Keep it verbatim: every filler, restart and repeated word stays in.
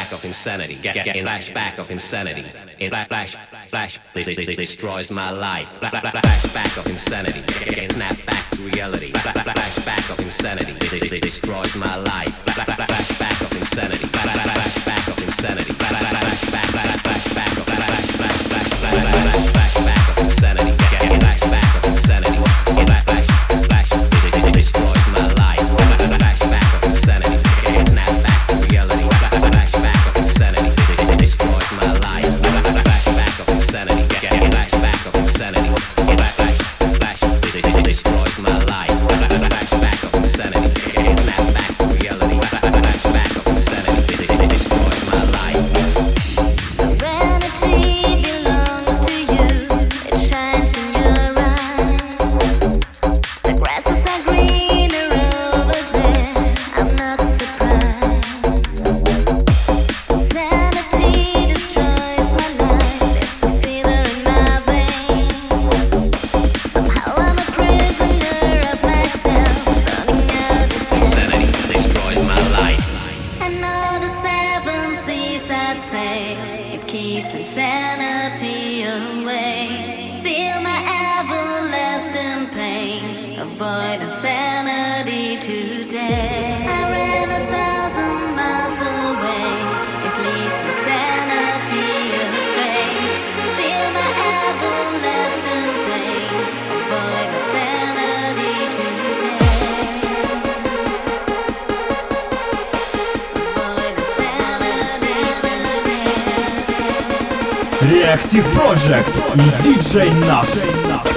flashback of insanity. Get, get, get flashback of insanity. A flash, flash, flash, they, they, they destroys my life. Flash, flash, flashback of insanity. Get, get snap back to reality. Flash, flash, flashback of insanity. They, they, they destroys my life. Flash, flash, flashback of insanity. Flash, flash, flashback of insanity. Flash, flash, flashback, flash, flashback of flash, flash, flash, flash, flash, flashback of insanity. Get, get flashback of insanity. Flash, flash, flash, they, they, they destroys my life. Flash, flash, flashback of insanity. Get, get snap back to reality. Flash, flash, flashback of insanity. They, they, they destroys my life. Flash, flash, flashback of insanity. Get, get flashback of insanity. Flash, flash, flash, they, they, they destroys my life. Flash, flash, flashback of insanity. Get, get snap back to reality. Flash, flash, flashback of insanity. They, they, they destroys my life. Keeps insanity away. Feel my everlasting pain. Avoid insanity today. I ran a thousand miles away. It leads insanity astray. Feel my everlasting pain. Avoid insanity today. Avoid insanity today. Reactive Project i ди джей Nash.